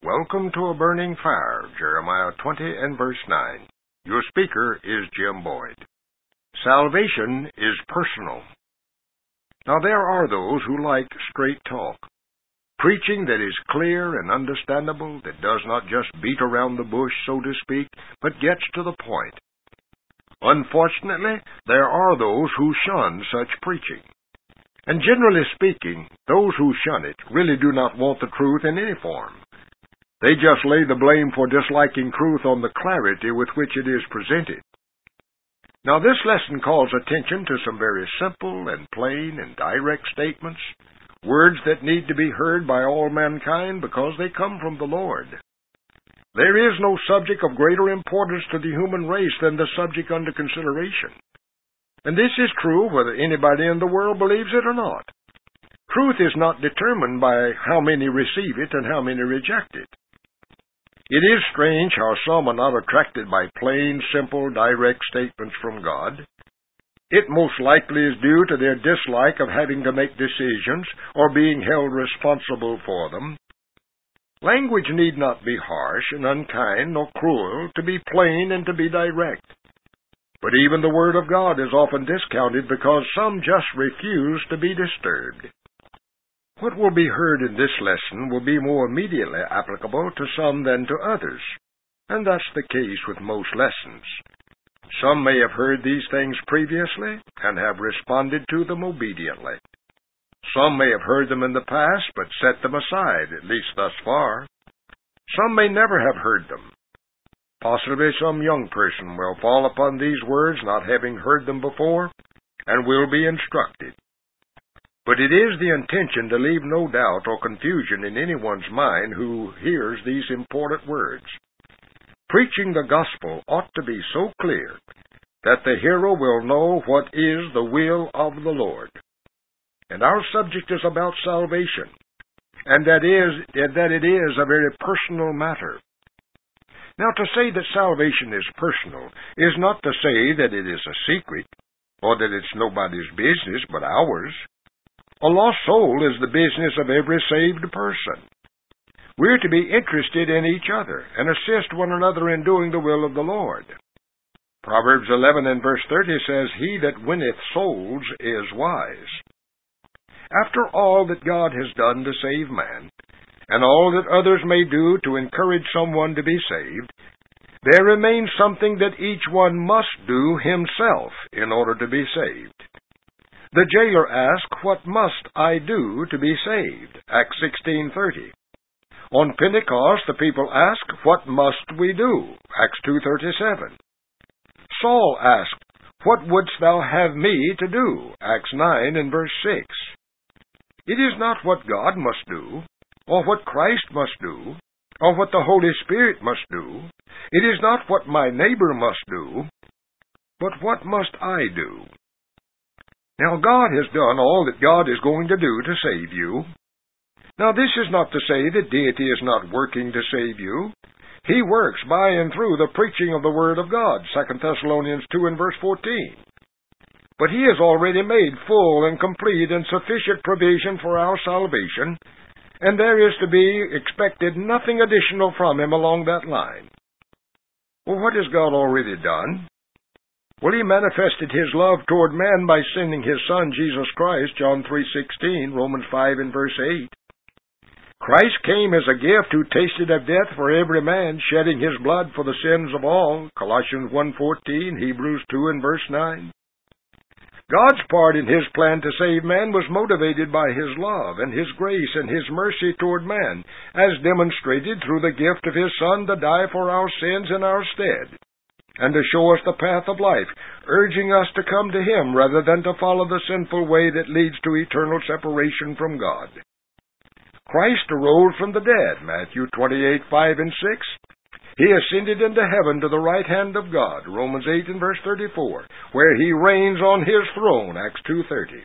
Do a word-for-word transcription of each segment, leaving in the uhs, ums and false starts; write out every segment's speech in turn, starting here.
Welcome to a Burning Fire, Jeremiah twenty and verse nine. Your speaker is Jim Boyd. Salvation is personal. Now there are those who like straight talk, preaching that is clear and understandable, that does not just beat around the bush, so to speak, but gets to the point. Unfortunately, there are those who shun such preaching. And generally speaking, those who shun it really do not want the truth in any form. They just lay the blame for disliking truth on the clarity with which it is presented. Now this lesson calls attention to some very simple and plain and direct statements, words that need to be heard by all mankind because they come from the Lord. There is no subject of greater importance to the human race than the subject under consideration. And this is true whether anybody in the world believes it or not. Truth is not determined by how many receive it and how many reject it. It is strange how some are not attracted by plain, simple, direct statements from God. It most likely is due to their dislike of having to make decisions or being held responsible for them. Language need not be harsh and unkind nor cruel to be plain and to be direct. But even the Word of God is often discounted because some just refuse to be disturbed. What will be heard in this lesson will be more immediately applicable to some than to others, and that's the case with most lessons. Some may have heard these things previously and have responded to them obediently. Some may have heard them in the past but set them aside, at least thus far. Some may never have heard them. Possibly some young person will fall upon these words not having heard them before and will be instructed. But it is the intention to leave no doubt or confusion in anyone's mind who hears these important words. Preaching the gospel ought to be so clear that the hearer will know what is the will of the Lord. And our subject is about salvation, and that is that it is a very personal matter. Now, to say that salvation is personal is not to say that it is a secret, or that it's nobody's business but ours. A lost soul is the business of every saved person. We're to be interested in each other and assist one another in doing the will of the Lord. Proverbs eleven and verse thirty says, "He that winneth souls is wise." After all that God has done to save man, and all that others may do to encourage someone to be saved, there remains something that each one must do himself in order to be saved. The jailer asked, "What must I do to be saved?" Acts sixteen thirty. On Pentecost, the people asked, "What must we do?" Acts two thirty-seven. Saul asked, "What wouldst thou have me to do?" Acts nine and verse six. It is not what God must do, or what Christ must do, or what the Holy Spirit must do. It is not what my neighbor must do, but what must I do? Now, God has done all that God is going to do to save you. Now, this is not to say that deity is not working to save you. He works by and through the preaching of the Word of God, Second Thessalonians two and verse fourteen. But He has already made full and complete and sufficient provision for our salvation, and there is to be expected nothing additional from Him along that line. Well, what has God already done? Well, He manifested His love toward man by sending His Son, Jesus Christ, John three sixteen, Romans five and verse eight. Christ came as a gift who tasted of death for every man, shedding His blood for the sins of all, Colossians one fourteen, Hebrews two and verse nine. God's part in His plan to save man was motivated by His love and His grace and His mercy toward man, as demonstrated through the gift of His Son to die for our sins in our stead, and to show us the path of life, urging us to come to Him rather than to follow the sinful way that leads to eternal separation from God. Christ arose from the dead, Matthew twenty-eight, five and six. He ascended into heaven to the right hand of God, Romans eight and verse thirty-four, where He reigns on His throne, Acts two thirty.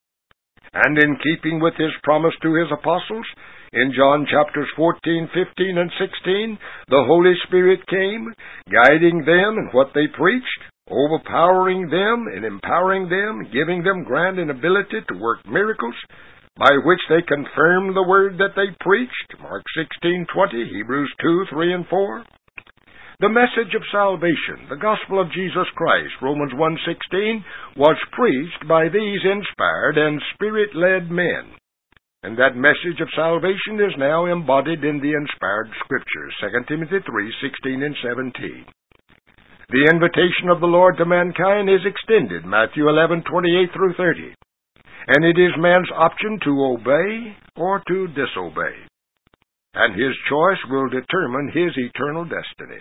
And in keeping with His promise to His apostles, in John chapters fourteen, fifteen, and sixteen, the Holy Spirit came, guiding them in what they preached, overpowering them and empowering them, giving them grant and ability to work miracles, by which they confirmed the word that they preached, Mark sixteen twenty, Hebrews two, three, and four. The message of salvation, the gospel of Jesus Christ, Romans one sixteen, was preached by these inspired and spirit-led men. And that message of salvation is now embodied in the inspired Scriptures, Second Timothy three, sixteen and seventeen. The invitation of the Lord to mankind is extended, Matthew eleven, twenty-eight through thirty. And it is man's option to obey or to disobey. And his choice will determine his eternal destiny.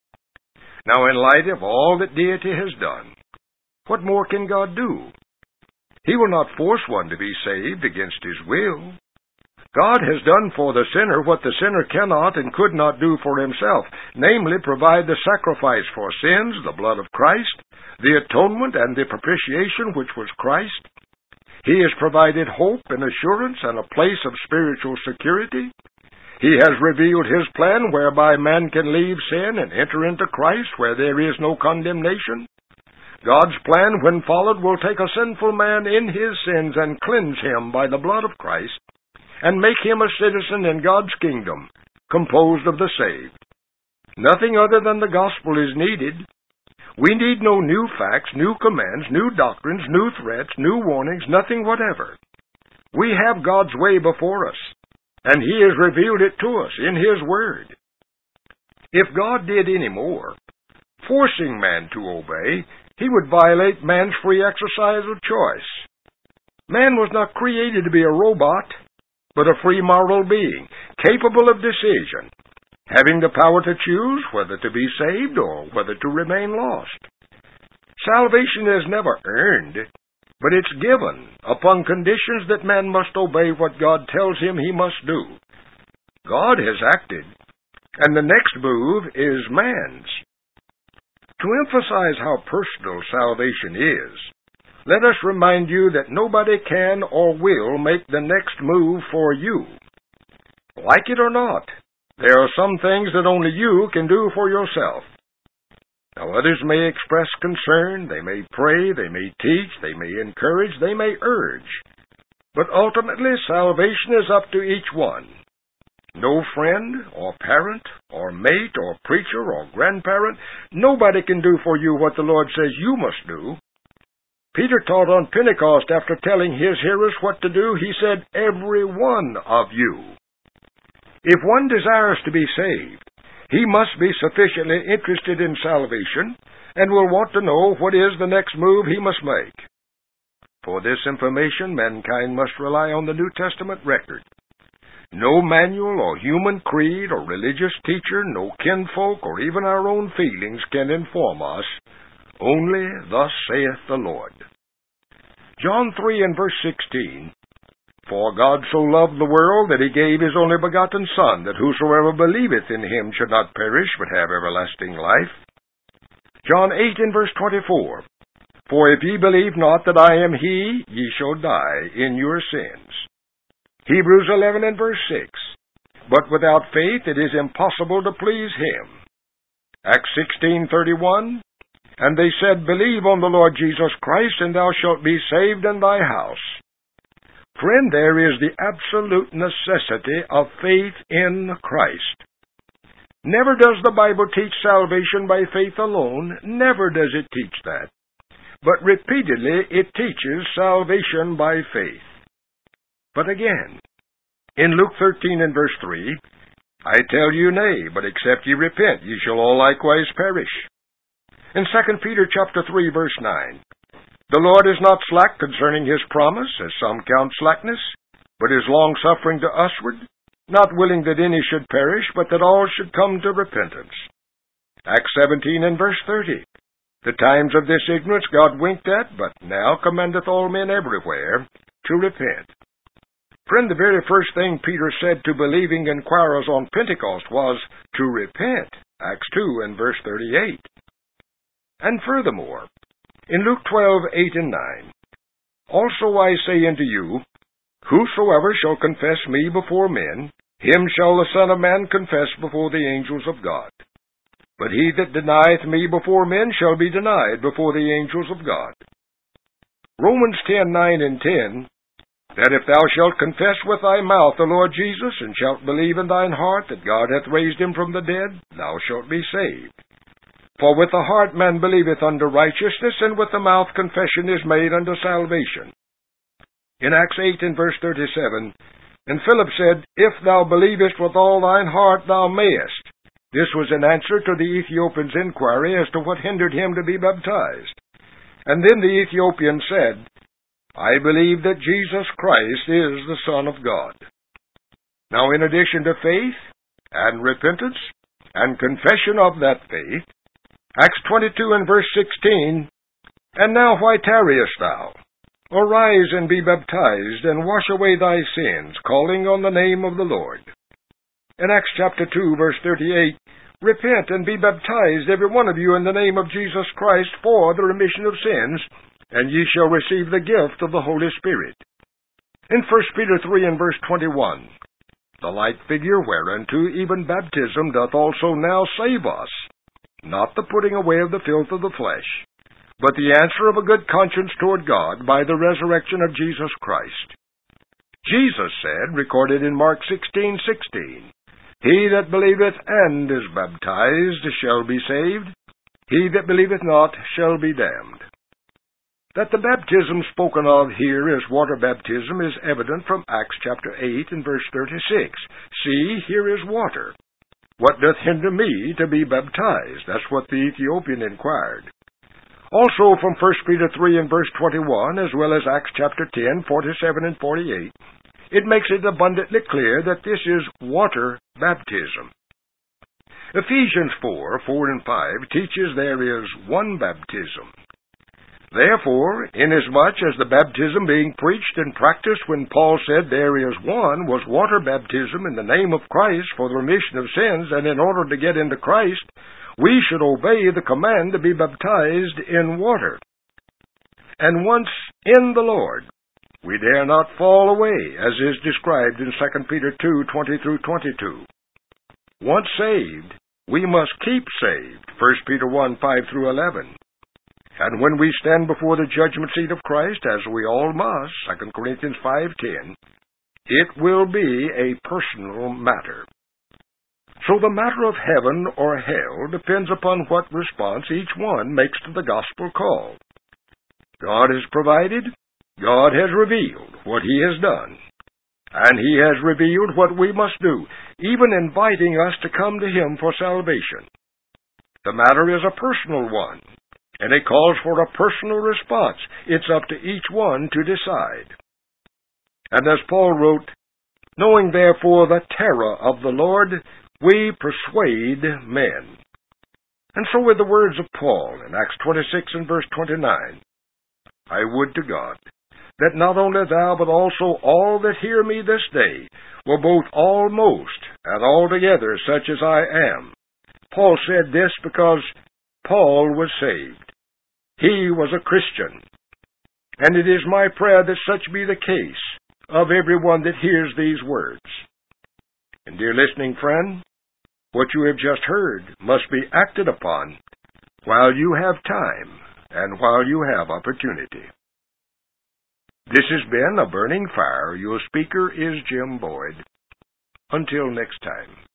Now, in light of all that deity has done, what more can God do? He will not force one to be saved against his will. God has done for the sinner what the sinner cannot and could not do for himself, namely provide the sacrifice for sins, the blood of Christ, the atonement and the propitiation which was Christ. He has provided hope and assurance and a place of spiritual security. He has revealed his plan whereby man can leave sin and enter into Christ where there is no condemnation. God's plan, when followed, will take a sinful man in his sins and cleanse him by the blood of Christ and make him a citizen in God's kingdom, composed of the saved. Nothing other than the gospel is needed. We need no new facts, new commands, new doctrines, new threats, new warnings, nothing whatever. We have God's way before us, and He has revealed it to us in His Word. If God did any more, forcing man to obey, He would violate man's free exercise of choice. Man was not created to be a robot, but a free moral being, capable of decision, having the power to choose whether to be saved or whether to remain lost. Salvation is never earned, but it's given upon conditions that man must obey what God tells him he must do. God has acted, and the next move is man's. To emphasize how personal salvation is, let us remind you that nobody can or will make the next move for you. Like it or not, there are some things that only you can do for yourself. Now, others may express concern, they may pray, they may teach, they may encourage, they may urge. But ultimately, salvation is up to each one. No friend, or parent, or mate, or preacher, or grandparent, nobody can do for you what the Lord says you must do. Peter taught on Pentecost after telling his hearers what to do. He said, "Every one of you." If one desires to be saved, he must be sufficiently interested in salvation and will want to know what is the next move he must make. For this information, mankind must rely on the New Testament record. No manual or human creed or religious teacher, no kinfolk or even our own feelings can inform us. Only thus saith the Lord. John three and verse sixteen, "For God so loved the world that he gave his only begotten Son, that whosoever believeth in him should not perish, but have everlasting life." John eight and verse twenty-four, "For if ye believe not that I am he, ye shall die in your sins." Hebrews eleven and verse six, "But without faith it is impossible to please him." Acts sixteen thirty-one, "And they said, Believe on the Lord Jesus Christ, and thou shalt be saved and thy house." Friend, there is the absolute necessity of faith in Christ. Never does the Bible teach salvation by faith alone. Never does it teach that. But repeatedly it teaches salvation by faith. But again, in Luke thirteen and verse three, "I tell you nay, but except ye repent, ye shall all likewise perish." In Second Peter chapter three, verse nine, "The Lord is not slack concerning his promise, as some count slackness, but is longsuffering to usward, not willing that any should perish, but that all should come to repentance." Acts seventeen and verse thirty, "The times of this ignorance God winked at, but now commandeth all men everywhere to repent." Friend, the very first thing Peter said to believing inquirers on Pentecost was to repent. Acts two and verse thirty-eight. And furthermore, in Luke twelve, eight and nine, "Also I say unto you, whosoever shall confess me before men, him shall the Son of Man confess before the angels of God. But he that denieth me before men shall be denied before the angels of God." Romans ten, nine and ten, that if thou shalt confess with thy mouth the Lord Jesus, and shalt believe in thine heart that God hath raised him from the dead, thou shalt be saved. For with the heart man believeth unto righteousness, and with the mouth confession is made unto salvation. In Acts eight and verse thirty-seven, and Philip said, If thou believest with all thine heart, thou mayest. This was in answer to the Ethiopian's inquiry as to what hindered him to be baptized. And then the Ethiopian said, I believe that Jesus Christ is the Son of God. Now, in addition to faith and repentance and confession of that faith, Acts twenty-two and verse sixteen, And now why tarriest thou? Arise and be baptized, and wash away thy sins, calling on the name of the Lord. In Acts chapter two, verse thirty-eight, Repent and be baptized, every one of you, in the name of Jesus Christ, for the remission of sins, and ye shall receive the gift of the Holy Spirit. In First Peter three and verse twenty-one, The like figure whereunto even baptism doth also now save us, not the putting away of the filth of the flesh, but the answer of a good conscience toward God by the resurrection of Jesus Christ. Jesus said, recorded in Mark sixteen sixteen, He that believeth and is baptized shall be saved, he that believeth not shall be damned. That the baptism spoken of here as water baptism is evident from Acts chapter eight and verse thirty-six. See, here is water. What doth hinder me to be baptized? That's what the Ethiopian inquired. Also from First Peter three and verse twenty-one, as well as Acts chapter ten, forty-seven and forty-eight, it makes it abundantly clear that this is water baptism. Ephesians four, four and five teaches there is one baptism. Therefore, inasmuch as the baptism being preached and practiced when Paul said there is one was water baptism in the name of Christ for the remission of sins, and in order to get into Christ, we should obey the command to be baptized in water. And once in the Lord, we dare not fall away, as is described in Second Peter two, twenty through twenty-two. Once saved, we must keep saved, First Peter one, five through eleven. And when we stand before the judgment seat of Christ, as we all must, Second Corinthians five ten, it will be a personal matter. So the matter of heaven or hell depends upon what response each one makes to the gospel call. God has provided, God has revealed what He has done, and He has revealed what we must do, even inviting us to come to Him for salvation. The matter is a personal one, and it calls for a personal response. It's up to each one to decide. And as Paul wrote, Knowing therefore the terror of the Lord, we persuade men. And so with the words of Paul in Acts twenty-six and verse twenty-nine, I would to God that not only thou, but also all that hear me this day, were both almost and altogether such as I am. Paul said this because Paul was saved. He was a Christian. And it is my prayer that such be the case of everyone that hears these words. And dear listening friend, what you have just heard must be acted upon while you have time and while you have opportunity. This has been A Burning Fire. Your speaker is Jim Boyd. Until next time.